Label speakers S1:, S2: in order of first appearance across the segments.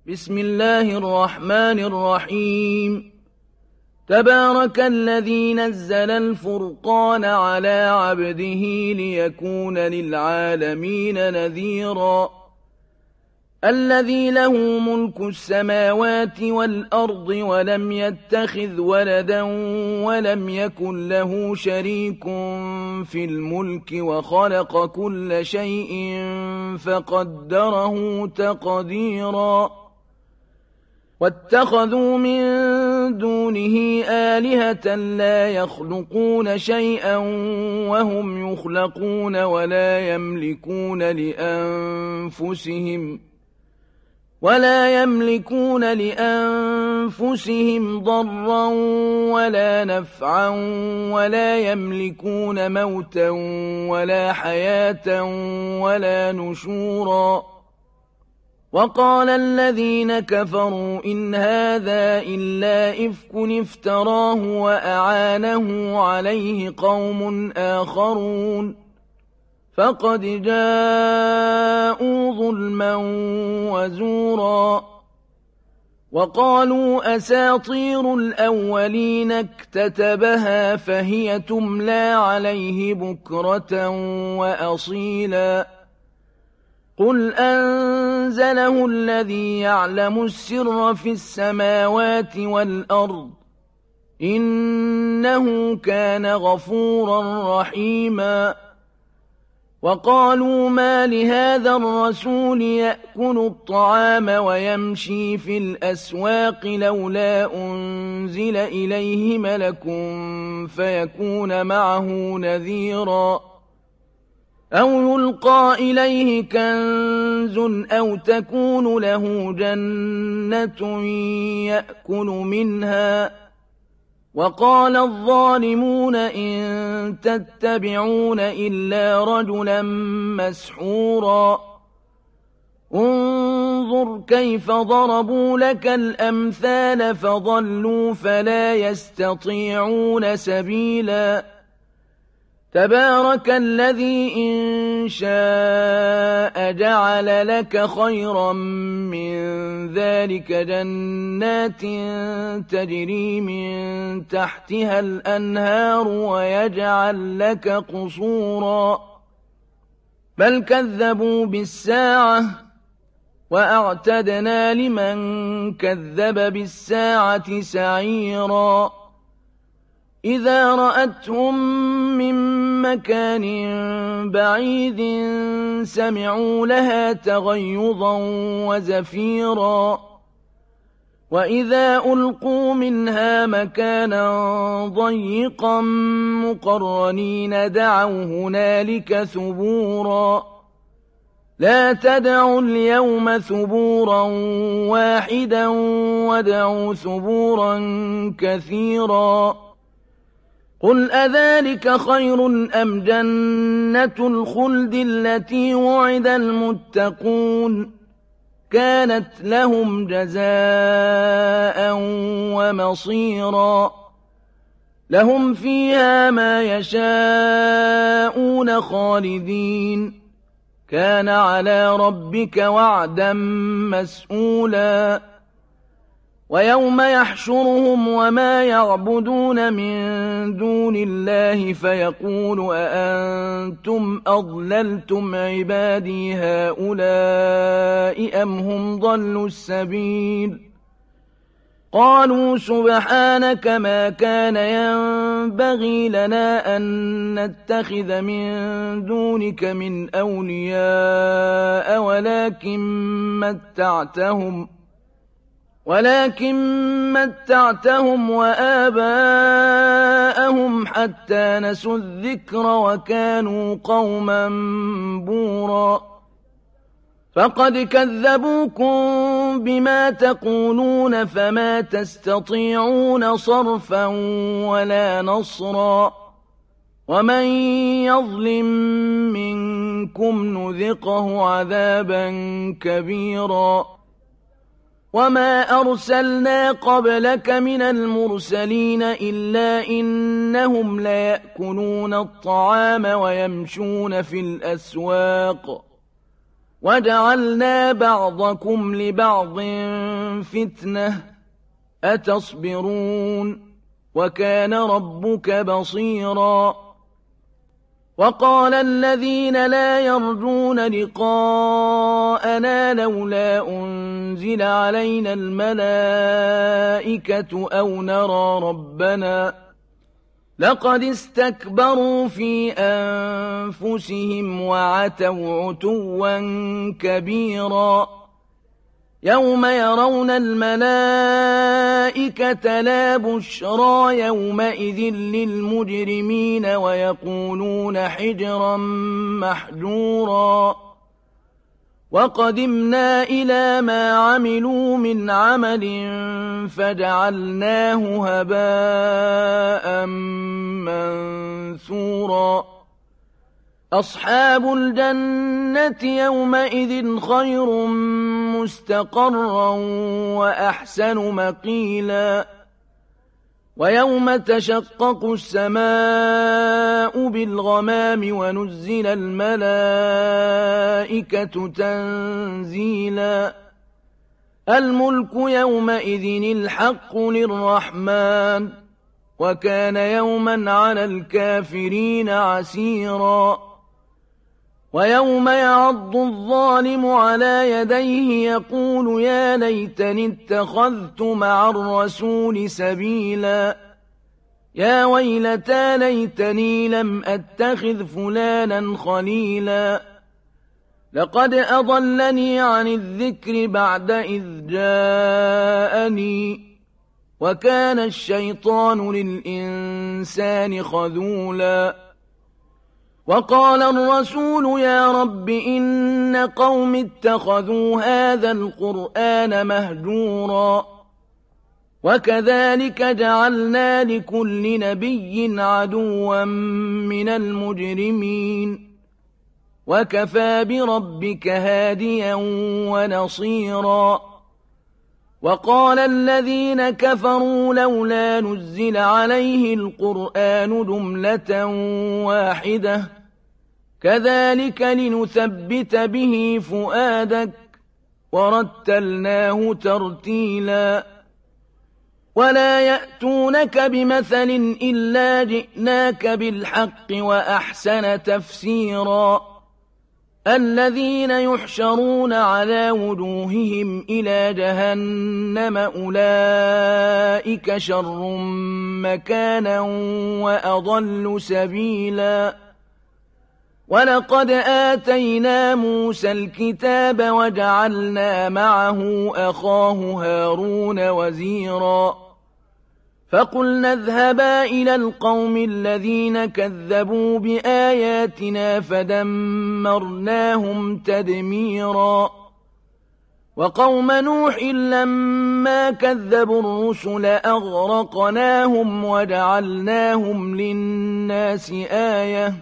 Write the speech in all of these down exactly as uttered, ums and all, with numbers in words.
S1: بسم الله الرحمن الرحيم. تبارك الذي نزل الفرقان على عبده ليكون للعالمين نذيرا. الذي له ملك السماوات والأرض ولم يتخذ ولدا ولم يكن له شريك في الملك وخلق كل شيء فقدره تقديرا. واتخذوا من دونه آلهة لا يخلقون شيئا وهم يخلقون ولا يملكون لأنفسهم ولا يملكون لأنفسهم ضرا ولا نفعا ولا يملكون موتا ولا حياة ولا نشورا. وقال الذين كفروا إن هذا إلا إفك افتراه وأعانه عليه قوم آخرون فقد جاءوا ظلما وزورا. وقالوا أساطير الأولين اكتتبها فهي تملى عليه بكرة وأصيلا. قل أنزله الذي يعلم السر في السماوات والأرض إنه كان غفورا رحيما. وقالوا ما لهذا الرسول يأكل الطعام ويمشي في الأسواق لولا أنزل إليه ملك فيكون معه نذيرا. أو يلقى إليه كنز أو تكون له جنة يأكل منها. وقال الظالمون إن تتبعون إلا رجلا مسحورا. انظر كيف ضربوا لك الأمثال فضلوا فلا يستطيعون سبيلا. تبارك الذي إن شاء جعل لك خيرا من ذلك جنات تجري من تحتها الأنهار ويجعل لك قصورا. بل كذبوا بالساعة وأعتدنا لمن كذب بالساعة سعيرا. إذا رأتهم من مكان بعيد سمعوا لها تغيظا وزفيرا. وإذا ألقوا منها مكانا ضيقا مقرنين دعوا هنالك ثبورا. لا تدعوا اليوم ثبورا واحدا وادعوا ثبورا كثيرا. قل أذلك خير أم جنة الخلد التي وعد المتقون كانت لهم جزاء ومصيرا. لهم فيها ما يشاءون خالدين كان على ربك وعدا مسئولا. ويوم يحشرهم وما يعبدون من دون الله فيقول أأنتم أضللتم عبادي هؤلاء أم هم ضلوا السبيل. قالوا سبحانك ما كان ينبغي لنا أن نتخذ من دونك من أولياء ولكن متعتهم ولكن متعتهم وآباءهم حتى نسوا الذكر وكانوا قوما بورا. فقد كذبوكم بما تقولون فما تستطيعون صرفا ولا نصرا. ومن يظلم منكم نذقه عذابا كبيرا. وما أرسلنا قبلك من المرسلين إلا إنهم ليأكلون الطعام ويمشون في الأسواق وجعلنا بعضكم لبعض فتنة أتصبرون وكان ربك بصيرا وقال الذين لا يرجون لقاءنا لولا أنزل علينا الملائكة أو نرى ربنا لقد استكبروا في أنفسهم وعتوا عتوا كبيرا يوم يرون الملائكة لا بشرى يومئذ للمجرمين ويقولون حجرا محجورا وقدمنا إلى ما عملوا من عمل فجعلناه هباء منثورا أصحاب الجنة يومئذ خير مستقرا وأحسن مقيلا ويوم تشقق السماء بالغمام ونزل الملائكة تنزيلا الملك يومئذ الحق للرحمن وكان يوما على الكافرين عسيرا ويوم يعض الظالم على يديه يقول يا ليتني اتخذت مع الرسول سبيلا يا ويلتى ليتني لم أتخذ فلانا خليلا لقد أضلني عن الذكر بعد إذ جاءني وكان الشيطان للإنسان خذولا وقال الرسول يا رب إن قوم اتخذوا هذا القرآن مهجورا وكذلك جعلنا لكل نبي عدوا من المجرمين وكفى بربك هاديا ونصيرا وقال الذين كفروا لولا نزل عليه القرآن جملة واحدة كذلك لنثبت به فؤادك ورتلناه ترتيلا ولا يأتونك بمثل إلا جئناك بالحق وأحسن تفسيرا الذين يحشرون على وجوههم إلى جهنم أولئك شر مكانا وأضل سبيلا ولقد آتينا موسى الكتاب وجعلنا معه أخاه هارون وزيرا فقلنا اذهبا إلى القوم الذين كذبوا بآياتنا فدمرناهم تدميرا وقوم نوح لما كذبوا الرسل أغرقناهم وجعلناهم للناس آية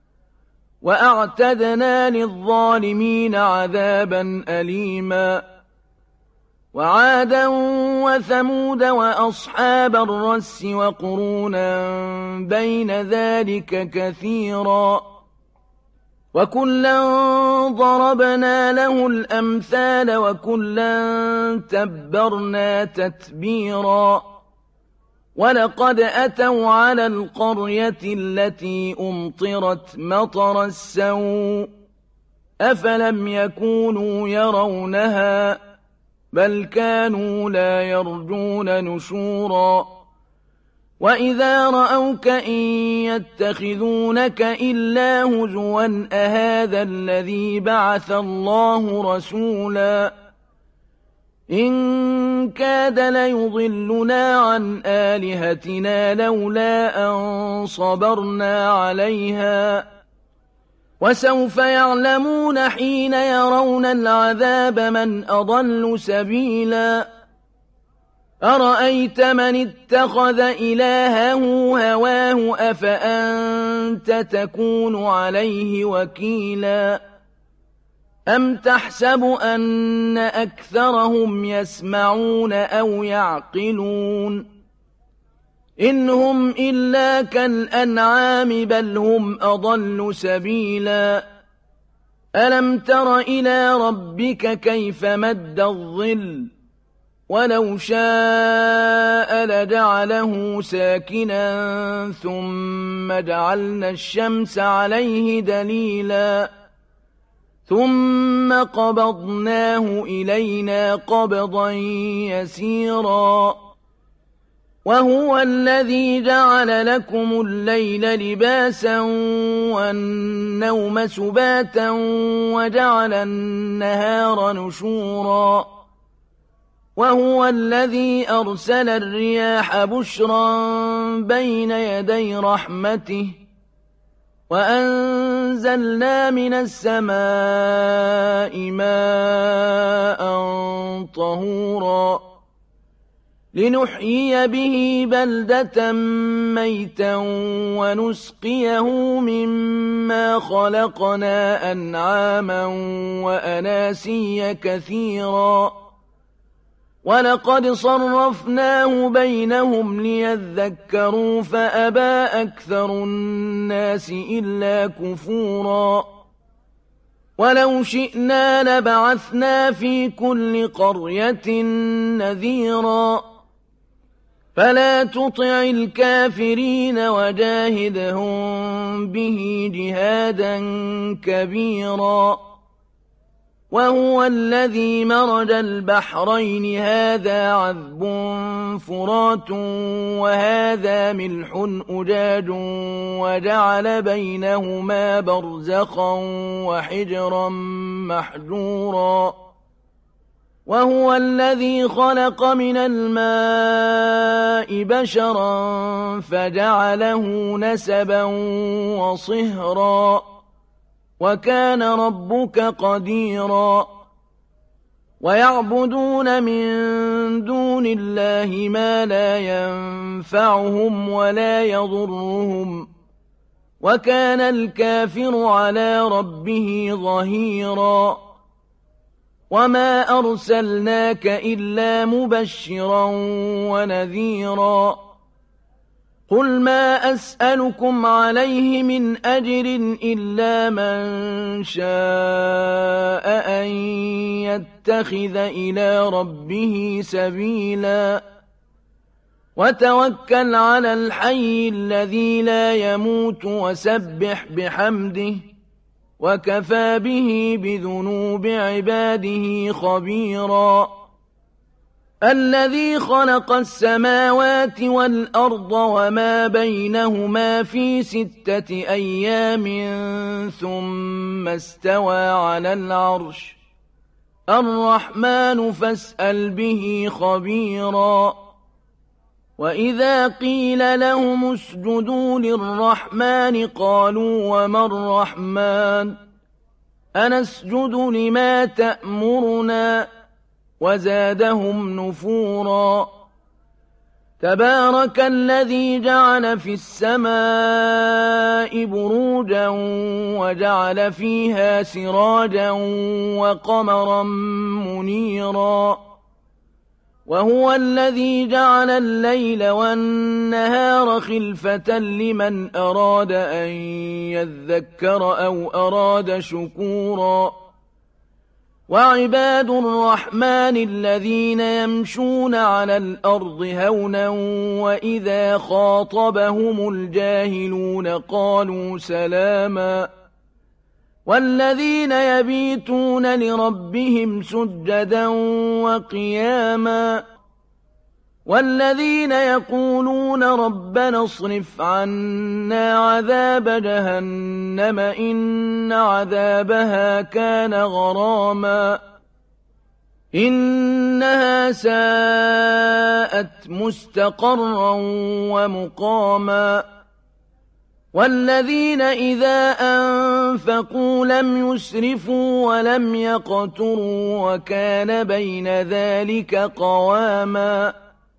S1: وأعتدنا للظالمين عذابا أليما وعادا وثمود وأصحاب الرس وقرونا بين ذلك كثيرا وكلا ضربنا له الأمثال وكلا تبرنا تتبيرا ولقد أتوا على القرية التي أمطرت مطر السوء أفلم يكونوا يرونها بل كانوا لا يرجون نشورا وإذا رأوك إن يتخذونك إلا هزوا أهذا الذي بعث الله رسولا إن كاد ليضلنا عن آلهتنا لولا أن صبرنا عليها وسوف يعلمون حين يرون العذاب من أضل سبيلا أرأيت من اتخذ إلهه هواه أفأنت تكون عليه وكيلا أم تحسب أن أكثرهم يسمعون أو يعقلون إن هم إلا كالأنعام بل هم أضل سبيلا ألم تر إلى ربك كيف مد الظل ولو شاء لجعله ساكنا ثم جعلنا الشمس عليه دليلا ثم قبضناه إلينا قبضا يسيرا وهو الذي جعل لكم الليل لباسا والنوم سباتا وجعل النهار نشورا وهو الذي أرسل الرياح بشرا بين يدي رحمته وأنزلنا من السماء ماء طهورا لنحيي به بلدة ميتا ونسقيه مما خلقنا أنعاما وأناسيا كثيرا ولقد صرفناه بينهم ليذكروا فأبى أكثر الناس إلا كفورا ولو شئنا لبعثنا في كل قرية نذيرا فلا تطع الكافرين وجاهدهم به جهادا كبيرا وهو الذي مرج البحرين هذا عذب فرات وهذا ملح أجاج وجعل بينهما برزخا وحجرا محجورا وهو الذي خلق من الماء بشرا فجعله نسبا وصهرا وكان ربك قديرا ويعبدون من دون الله ما لا ينفعهم ولا يضرهم وكان الكافر على ربه ظهيرا وما أرسلناك إلا مبشرا ونذيرا قل ما أسألكم عليه من أجر إلا من شاء أن يتخذ إلى ربه سبيلا وتوكل على الحي الذي لا يموت وسبح بحمده وكفى به بذنوب عباده خبيرا الذي خلق السماوات والأرض وما بينهما في ستة أيام ثم استوى على العرش الرحمن فاسأل به خبيرا وإذا قيل لهم اسجدوا للرحمن قالوا وما الرحمن أنسجد لما تأمرنا وزادهم نفورا تبارك الذي جعل في السماء بروجا وجعل فيها سراجا وقمرا منيرا وهو الذي جعل الليل والنهار خلفة لمن أراد أن يذكر أو أراد شكورا وعباد الرحمن الذين يمشون على الأرض هونا وإذا خاطبهم الجاهلون قالوا سلاما والذين يبيتون لربهم سجدا وقياما والذين يقولون ربنا اصرف عنا عذاب جهنم إن عذابها كان غراما إنها ساءت مستقرا ومقاما والذين إذا أنفقوا لم يسرفوا ولم يقتروا وكان بين ذلك قواما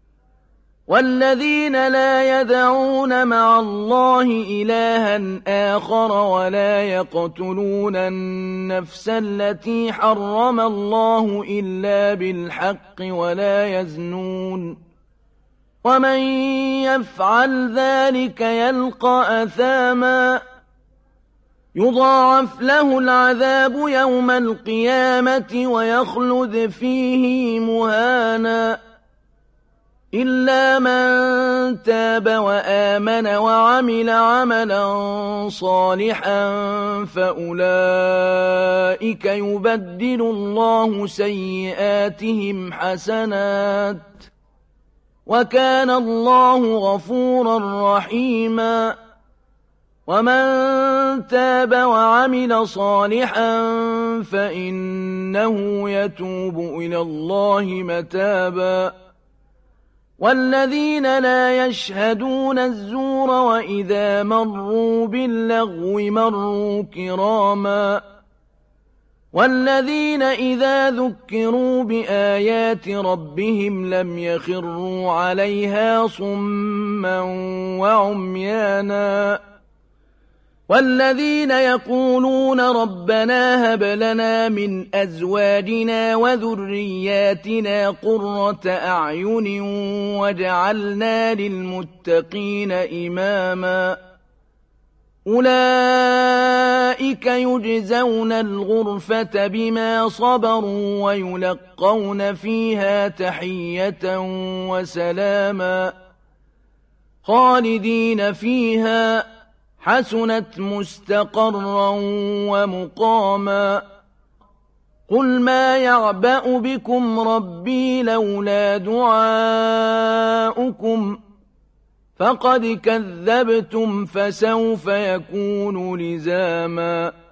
S1: والذين لا يدعون مع الله إلها آخر ولا يقتلون النفس التي حرم الله إلا بالحق ولا يزنون ومن يفعل ذلك يلقى أثاما يضاعف له العذاب يوم القيامة ويخلد فيه مهانا إلا من تاب وآمن وعمل عملا صالحا فأولئك يبدل الله سيئاتهم حسنات وكان الله غفورا رحيما ومن تاب وعمل صالحا فإنه يتوب إلى الله متابا والذين لا يشهدون الزور وإذا مروا باللغو مروا كراما والذين إذا ذكروا بآيات ربهم لم يخروا عليها صما وعميانا والذين يقولون ربنا هب لنا من أزواجنا وذرياتنا قرة أعين واجعلنا للمتقين إماما أولئك يجزون الغرفة بما صبروا ويلقون فيها تحية وسلاما خالدين فيها حسنت مستقرا ومقاما قل ما يعبأ بكم ربي لولا دعاؤكم فقد كذبتم فسوف يكون لزاما